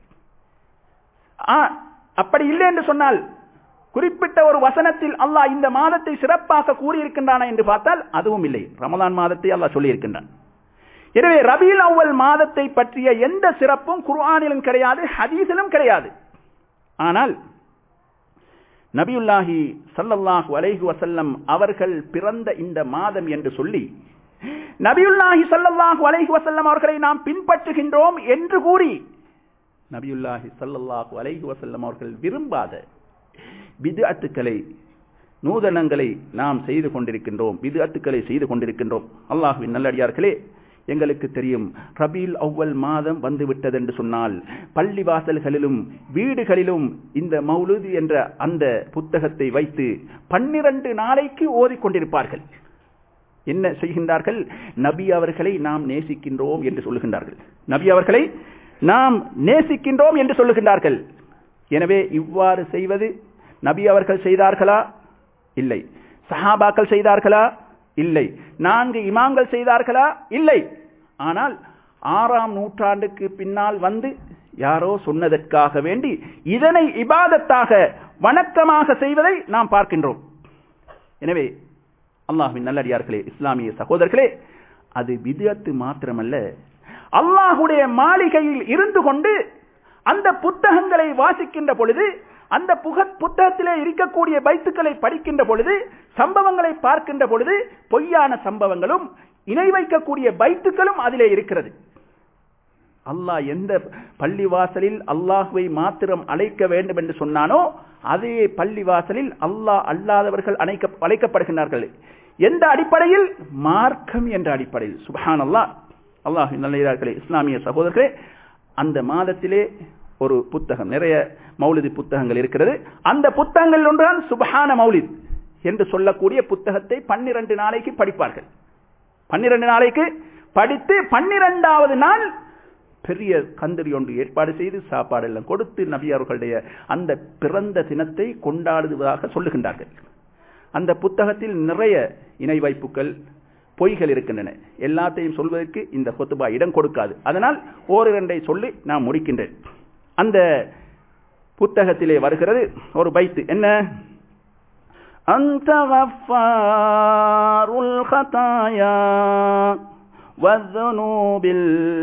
அப்படி இல்லை என்று சொன்னால் குறிப்பிட்ட ஒரு வசனத்தில் அல்லாஹ் இந்த மாதத்தை சிறப்பாக கூறியிருக்கின்றானா என்று பார்த்தால் அதுவும் இல்லை. ரமலான் மாதத்தை அல்லாஹ் சொல்லி இருக்கின்றான். எனவே ரபியுல் அவ்வல் மாதத்தை பற்றிய எந்த சிறப்பும் குர்ஆனிலும் கிடையாது, ஹதீஸிலும் கிடையாது. ஆனால் நபியுல்லாஹி ஸல்லல்லாஹு அலைஹி வஸல்லம் அவர்கள் பிறந்த இந்த மாதம் என்று சொல்லி நபியுல்லாஹி ஸல்லல்லாஹு அலைஹி வஸல்லம் அவர்களை நாம் பின்பற்றுகின்றோம் என்று கூறி நபியுல்லாஹி ஸல்லல்லாஹு அலைஹி வஸல்லம் அவர்கள் விரும்பாத பித்அத்துக்களை, நூதனங்களை நாம் செய்து கொண்டிருக்கின்றோம், பித்அத்துக்களை செய்து கொண்டிருக்கின்றோம். அல்லாஹ்வின் நல்லடியார்களே, எங்களுக்கு தெரியும், ரபீல் அவ்வல் மாதம் வந்துவிட்டது என்று சொன்னால் பள்ளிவாசல்களிலும் வீடுகளிலும் இந்த மௌலூத் என்ற அந்த புத்தகத்தை வைத்து 12 நாளைக்கு ஓதிக்கொண்டிருப்பார்கள். என்ன செய்கின்றார்கள்? நபி அவர்களை நாம் நேசிக்கின்றோம் என்று சொல்லுகின்றார்கள். நபி அவர்களை நாம் நேசிக்கின்றோம் என்று சொல்லுகின்றார்கள். எனவே இவ்வாறு செய்வது நபி அவர்கள் செய்தார்களா? இல்லை. சஹாபாக்கள் செய்தார்களா? இல்லை. 4 இமாம்கள் செய்தார்களா? இல்லை. ஆனால் 6ஆம் நூற்றாண்டுக்கு பின்னால் வந்து யாரோ சொன்னதற்காக வேண்டி இதனை இபாதத்தாக வணக்கமாக செய்வதை நாம் பார்க்கின்றோம். எனவே அல்லாஹ்வின் நல்லடியார்களே, இஸ்லாமிய சகோதரர்களே, அது பித்அத் மாத்திரமல்ல, அல்லாஹ்வுடைய மாளிகையில் இருந்து கொண்டு அந்த புத்தகங்களை வாசிக்கின்ற பொழுது, அந்த புத்தகத்திலே இருக்கக்கூடிய பைத்துக்களை படிக்கின்ற பொழுது, சம்பவங்களை பார்க்கின்ற பொழுது பொய்யான சம்பவங்களும் இணை வைக்கக்கூடிய பைத்துக்களும் அதிலே இருக்கிறது. அல்லாஹ் எந்த பள்ளிவாசலில் அல்லாஹ்வை மாத்திரம் அழைக்க வேண்டும் என்று சொன்னானோ அதே பள்ளிவாசலில் அல்லாஹ் அல்லாதவர்கள் அழைக்கப்படுகின்றார்கள். எந்த அடிப்படையில்? மார்க்கம் என்ற அடிப்படையில். சுப்ஹானல்லாஹ். அல்லாஹ்வின் நல்லடியார்களே, இஸ்லாமிய சகோதரர்களே, அந்த மாதத்திலே ஒரு புத்தகம், நிறைய மௌலித் புத்தகங்கள் இருக்கிறது. அந்த புத்தகங்கள் ஒன்றால் சுப்ஹான மௌலித் என்று சொல்லக்கூடிய புத்தகத்தை 12 நாளைக்கு படிப்பார்கள். 12 நாளைக்கு படித்து 12வது நாள் பெரிய கந்தரி ஒன்று ஏற்பாடு செய்து சாப்பாடு எல்லாம் கொடுத்து நபி அவர்களுடைய அந்த பிறந்த தினத்தை கொண்டாடுவதாக சொல்லுகின்றார்கள். அந்த புத்தகத்தில் நிறைய இணை வைப்புகள், பொய்கள் இருக்கின்றன. எல்லாத்தையும் சொல்வதற்கு இந்த குத்பா இடம் கொடுக்காது. அதனால் ஓரிரண்டை சொல்லி நான் முடிக்கின்றேன். அந்த புத்தகத்திலே வருகிறது ஒரு பைத்து. என்ன? அன்த கஃபாருல் கதாயா வஸ்ஸுனூபில்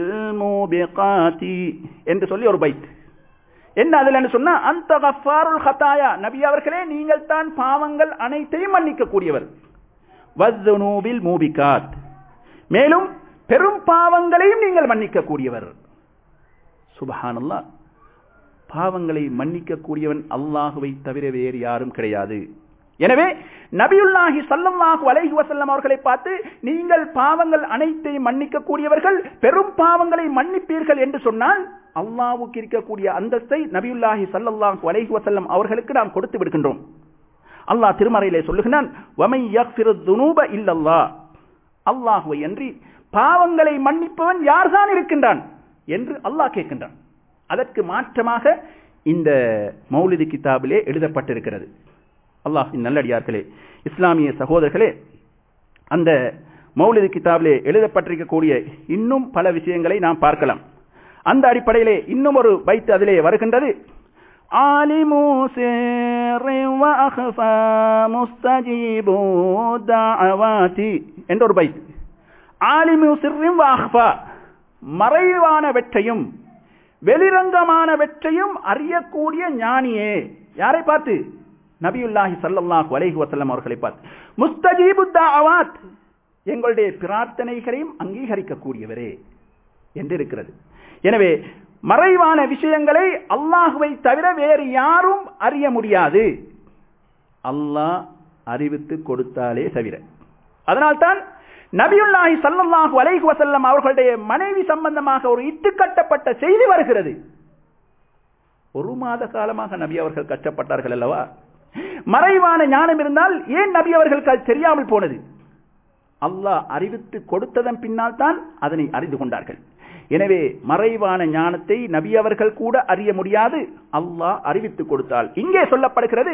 மூபிகாதி என்று சொல்லி ஒரு பைத். என்ன அதுல என்ன சொன்னா? அன்த கஃபாருல் கதாயா, நபி அவர்களே நீங்கள் தான் பாவங்கள் அனைத்தையும் மன்னிக்க கூடியவர். வஸ்ஸுனூபில் மூபிகாத், மேலும் பெரும் பாவங்களையும் நீங்கள் மன்னிக்க கூடியவர். சுப்ஹானல்லாஹ். பாவங்களை மன்னிக்க கூடியவன் அல்லாஹுவை தவிர வேறு யாரும் கிடையாது. எனவே நபியுல்லாஹி ஸல்லல்லாஹு அலைஹி வஸல்லம் அவர்களை பார்த்து நீங்கள் பாவங்கள் அனைத்தையும் மன்னிக்க கூடியவர்கள், பெரும் பாவங்களை மன்னிப்பீர்கள் என்று சொன்னால் அல்லாஹ்வுக்கு இருக்கக்கூடிய அந்தஸ்தை நபியுல்லாஹி ஸல்லல்லாஹு அலைஹி வஸல்லம் அவர்களுக்கு நாம் கொடுத்து விடுகின்றோம். அல்லாஹ் திருமறையிலே சொல்லுகிறான், வமை யக்ஃபிருத் துனூப இல்லல்லாஹ், அல்லாஹ்வை அன்றி பாவங்களை மன்னிப்பவன் யார்தான் இருக்கின்றான் என்று அல்லாஹ் கேட்கின்றான். அதற்கு மாற்றமாக இந்த மௌலிது கிதாபிலே எழுதப்பட்டிருக்கிறது. அல்லாஹ்வின் நல்லடியார்களே, இஸ்லாமிய சகோதரர்களே, அந்த மௌலிது கிதாபிலே எழுதப்பட்டிருக்கக்கூடிய இன்னும் பல விஷயங்களை நாம் பார்க்கலாம். அந்த அடிப்படையிலே இன்னும் ஒரு பைத்து அதிலே வருகின்றது. ஆலிமு சிர்ரி வ அக்ஃபா முஸ்தஜீபு தஅவாதி என்ற ஒரு பைத்து. ஆலிமு சிர்ரி வ அக்ஃபா, மறைவானவற்றையும் வெளிரங்கமானவற்றையும் அறியக்கூடிய ஞானியே. யாரை பார்த்து? நபியுல்லாஹி ஸல்லல்லாஹு அலைஹி வஸல்லம் அவர்களை பார்த்து. முஸ்தஜீபு தஅவாத், எங்களுடைய பிரார்த்தனைகளையும் அங்கீகரிக்க கூடியவரே என்று இருக்கிறது. எனவே மறைவான விஷயங்களை அல்லாஹ்வை தவிர வேறு யாரும் அறிய முடியாது, அல்லாஹ் அறிவித்து கொடுத்தாலே தவிர. அதனால்தான் நபியுல்லாஹி ஸல்லல்லாஹு அலைஹி வஸல்லம் அவர்களுடைய மனைவி சம்பந்தமாக ஒரு இட்டுக்கட்டப்பட்ட செய்தி வருகிறது. 1 மாத காலமாக நபி அவர்கள் கஷ்டப்பட்டார்கள் அல்லவா? மறைவான ஞானம் இருந்தால் ஏன் நபி அவர்களுக்கு தெரியாமல் போனது? அல்லாஹ் அறிவித்து கொடுத்ததன் பின்னால் தான் அதனை அறிந்து கொண்டார்கள். எனவே மறைவான ஞானத்தை நபி அவர்கள் கூட அறிய முடியாது, அல்லாஹ் அறிவித்து கொடுத்தால். இங்கே சொல்லப்படுகிறது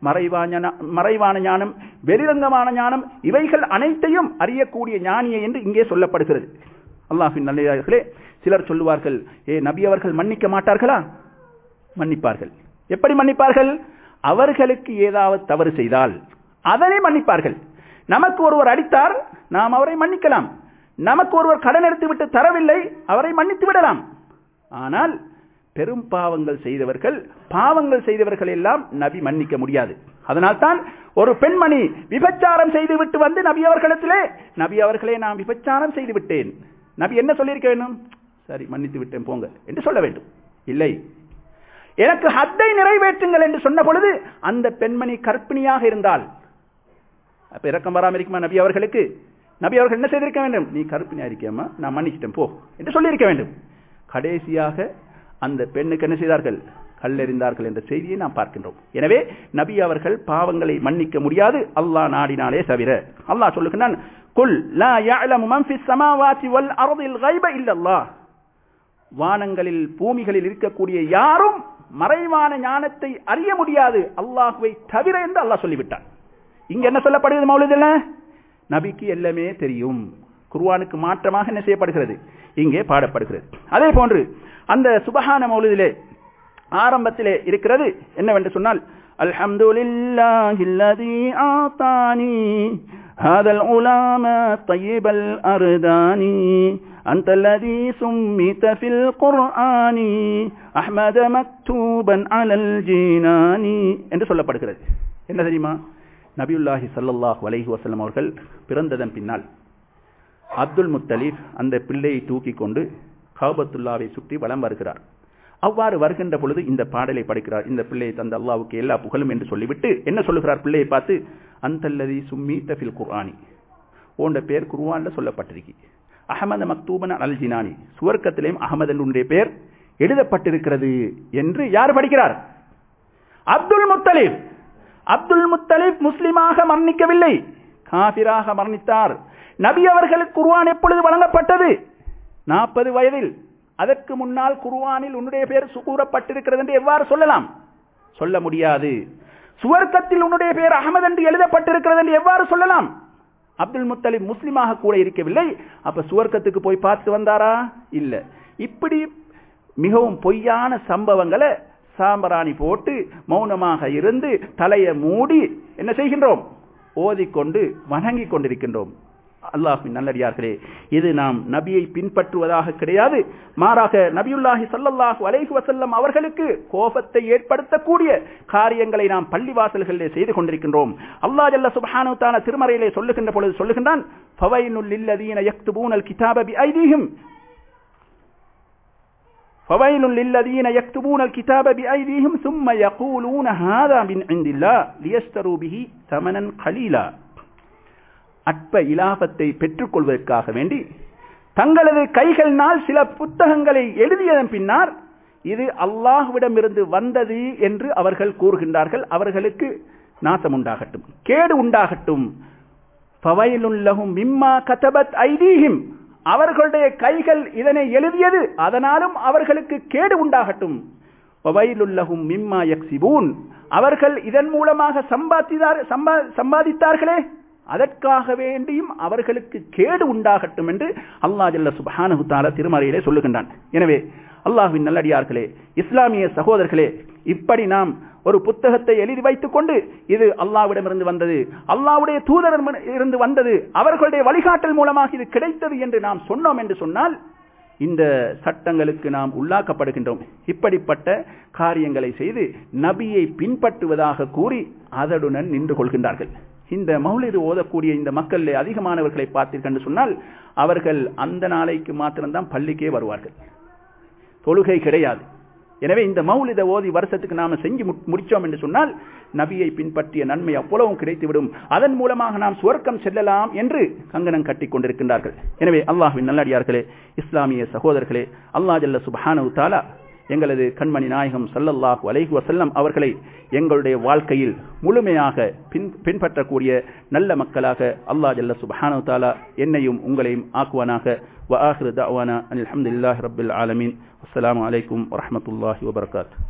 மறைவான ஞானம், வெளிரங்கமான ஞானம், இவைகள் அனைத்தையும் அறியக்கூடிய ஞானியை என்று இங்கே சொல்லப்படுகிறது. அல்லாஹ்வின் நல்லடியார்களே, சிலர் சொல்லுவார்கள், நபி அவர்கள் மன்னிக்க மாட்டார்களா? மன்னிப்பார்கள். எப்படி மன்னிப்பார்கள்? அவர்களுக்கு ஏதாவது தவறு செய்தால் அதனை மன்னிப்பார்கள். நமக்கு ஒருவர் அடித்தார், நாம் அவரை மன்னிக்கலாம். நமக்கு ஒருவர் கடன் எடுத்து விட்டு தரவில்லை, அவரை மன்னித்து விடலாம். ஆனால் பெரும் பாவங்கள் செய்தவர்கள் எல்லாம் நபி மன்னிக்க முடியாது. அதனால்தான் ஒரு பெண்மணி விபச்சாரம் செய்துவிட்டு வந்து நபி அவர்களிடத்திலே, நபி அவர்களே நான் விபச்சாரம் செய்து விட்டேன், நபி என்ன சொல்லியிருக்க வேண்டும்? சரி மன்னித்து விட்டேன் போங்க என்று சொல்ல வேண்டும். இல்லை, எனக்கு ஹத்தை நிறைவேற்றுங்கள் என்று சொன்ன பொழுது அந்த பெண்மணி கர்ப்பிணியாக இருந்தால் அப்ப இரக்கம் வராமல் இருக்குமா நபி அவர்களுக்கு? நபி அவர்கள் என்ன செய்திருக்க வேண்டும்? நீ கருப்பினியா இருக்கியம்மா, நான் மன்னிச்சிட்டேன் போ என்று சொல்லியிருக்க வேண்டும். கடைசியாக அந்த பெண்ணுக்கு என்ன செய்தார்கள்? கல்லெறிந்தார்கள் என்ற செய்தியை நாம் பார்க்கின்றோம். எனவே நபி அவர்கள் பாவங்களை மன்னிக்க முடியாது அல்லாஹ் நாடினாலே தவிர. அல்லாஹ் சொல்லுகிறான், குல் லா யஅலமு மன் ஃபிஸ் ஸமாவாதி வல் அர்தில் கைப இல்லல்லாஹ். வானங்களில் பூமிகளில் இருக்கக்கூடிய யாரும் மறைவான ஞானத்தை அறிய முடியாது அல்லாஹ்வை தவிர என்று அல்லாஹ் சொல்லிவிட்டான். இங்க என்ன சொல்லப்படுகிறது மௌலிதுல? நபிக்கு எல்லாமே தெரியும். குர்ஆனுக்கு மாற்றமாக என்ன செய்யப்படுகிறது? இங்கே பாடப்படுகிறது. அதே போன்று அந்த சுபஹான மௌலிதிலே ஆரம்பத்திலே இருக்கிறது என்னவென்று சொன்னால், அல்ஹம்துலில்லாஹில்லதீ ஆதானி ஹாதல் உலாமா தய்யிபல் அர்தானி அன்தல்லதீ சும்மித ஃபில் குர்ஆனி அஹ்மத மக்தூபன் அலல் ஜீனானி என்று சொல்லப்படுகிறது. என்ன தெரியுமா? நபியுல்லாஹி ஸல்லல்லாஹு அலைஹி வஸல்லம் அவர்கள் பிறந்ததன் பின்னால் அப்துல் முத்தலிப் அந்த பிள்ளையை தூக்கி கொண்டு கஅபத்துல்லாவை சுற்றி வலம் வருகிறார். அவ்வாறு வருகின்ற பொழுது இந்த பாடலை படிக்கிறார். இந்த பிள்ளையை தந்த அல்லாஹ்வுக்கு எல்லா புகழும் என்று சொல்லிவிட்டு என்ன சொல்லுகிறார்? பிள்ளையை பார்த்து, அன்தல்லதி சும்மீத ஃபில் குர்ஆனி, உன்னுடைய பேர் குர்ஆன்ல சொல்லப்பட்டிருக்கு. அஹ்மத மக்தூபன் அல் ஜினானி, சுவர்க்கத்திலேயும் அஹ்மத் என்னுடைய பேர் எழுதப்பட்டிருக்கிறது என்று யார் படிக்கிறார்? அப்துல் முத்தலிப். அப்துல் முத்தலிப் முஸ்லிமாக மரணிக்கவில்லை, காஃபிராக மரணித்தார். நபி அவர்களுக்கு குர்ஆன் எப்பொழுது வழங்கப்பட்டது? 40 வயதில். அதற்கு முன்னால் குர்ஆனில் உன்னுடைய பேர் கூறப்பட்டிருக்கிறது என்று எவ்வாறு சொல்லலாம்? சொல்ல முடியாது. சுவர்க்கத்தில் உன்னுடைய பேர் அஹ்மத் என்று எழுதப்பட்டிருக்கிறது என்று எவ்வாறு சொல்லலாம்? அப்துல் முத்தலிப் முஸ்லிமாக கூட இருக்கவில்லை. அப்ப சுவர்க்கத்துக்கு போய் பார்த்து வந்தாரா? இல்ல. இப்படி மிகவும் பொய்யான சம்பவங்களை சாம்பராணி போட்டு மௌனமாக இருந்து தலையை மூடி என்ன செய்கின்றோம்? ஓதிக்கொண்டு வணங்கிக் கொண்டிருக்கின்றோம். அல்லாஹ்வின் நல்லடியார்களே, இது நாம் நபியை பின்பற்றுவதாக கிடையாது. மாறாக நபியுல்லாஹி ஸல்லல்லாஹு அலைஹி வஸல்லம் அவர்களுக்கு கோபத்தை ஏற்படுத்தக்கூடிய காரியங்களை நாம் பள்ளிவாசல்களிலே செய்து கொண்டிருக்கின்றோம். அல்லாஹ் ஜல்ல சுப்ஹானஹு வ தஆலா திருமறையிலே சொல்லுகின்ற பொழுது சொல்லுகின்றான், ஃபவைனுல் லில்லதீன யக்துபூனல் கிதாப பிஐதீஹிம் ஃபவைனுல் லில்லதீன யக்துபூனல் கிதாப பிஐதீஹிம் ثم يقولون هذا من عند الله ليشتروا به ثمنا قليلا. அற்ப இலாபத்தை பெற்றுக் கொள்வதற்காக வேண்டி தங்களது கைகளினால் சில புத்தகங்களை எழுதியதன் பின்னர் இது அல்லாஹ்விடமிருந்து வந்தது என்று அவர்கள் கூறுகின்றார்கள். அவர்களுக்கு நாசம் உண்டாகட்டும், கேடு உண்டாகட்டும். ஃபவைலுல் லஹும் மிம்மா கதபத் ஐதீஹிம், அவர்களுடைய கைகள் இதனை எழுதியது, அதனாலும் அவர்களுக்கு கேடு உண்டாகட்டும். ஃபவைலுல் லஹும் மிம்மா யக்ஸிபூன், அவர்கள் இதன் மூலமாக சம்பாதித்தார்களே அதற்காக வேண்டியும் அவர்களுக்கு கேடு உண்டாகட்டும் என்று அல்லாஹ் ஜல்ல சுப்ஹானஹு வ தஆலா திருமறையிலே சொல்லுகின்றான். எனவே அல்லாஹ்வின் நல்லடியார்களே, இஸ்லாமிய சகோதரர்களே, இப்படி நாம் ஒரு புத்தகத்தை எழுதி வைத்துக் கொண்டு இது அல்லாஹ்விடமிருந்து வந்தது, அல்லாஹ்வுடைய தூதரிடமிருந்து வந்தது, அவர்களுடைய வழிகாட்டல் மூலமாக இது கிடைத்தது என்று நாம் சொன்னோம் என்று சொன்னால் இந்த சட்டங்களுக்கு நாம் உள்ளாக்கப்படுகின்றோம். இப்படிப்பட்ட காரியங்களை செய்து நபியை பின்பற்றுவதாக கூறி அதனுடன் நின்று கொள்கின்றார்கள். இந்த மௌலிது ஓதக்கூடிய இந்த மக்கள் அதிகமானவர்களை பார்த்தீர்கள் சொன்னால் அவர்கள் அந்த நாளைக்கு மாத்திரம்தான் பள்ளிக்கே வருவார்கள், தொழுகை கிடையாது. எனவே இந்த மௌலித ஓதி வருஷத்துக்கு நாம செஞ்சு முடிச்சோம் என்று சொன்னால் நபியை பின்பற்றிய நன்மை அவ்வளவும் கிடைத்துவிடும், அதன் மூலமாக நாம் சுவர்க்கம் செல்லலாம் என்று கங்கணம் கட்டி கொண்டிருக்கின்றார்கள். எனவே அல்லாஹ்வின் நல்லடியார்களே, இஸ்லாமிய சகோதரர்களே, அல்லாஹ் ஜல்ல சுப்ஹானஹு வ தஆலா எங்களது கண்மணி நாயகம் ஸல்லல்லாஹு அலைஹி வஸல்லம் அவர்களை எங்களுடைய வாழ்க்கையில் முழுமையாக பின்பற்றக்கூடிய நல்ல மக்களாக அல்லாஹ் ஜல்ல சுப்ஹானஹு வ தஆலா என்னையும் உங்களையும் ஆக்குவானாக. வ ஆகிரு தஅவானா அல்ஹம்துலில்லாஹி ரப்பில் ஆலமீன். அஸ்ஸலாமு அலைக்கும் வரஹ்மத்துல்லாஹி வபரகாத்துஹு.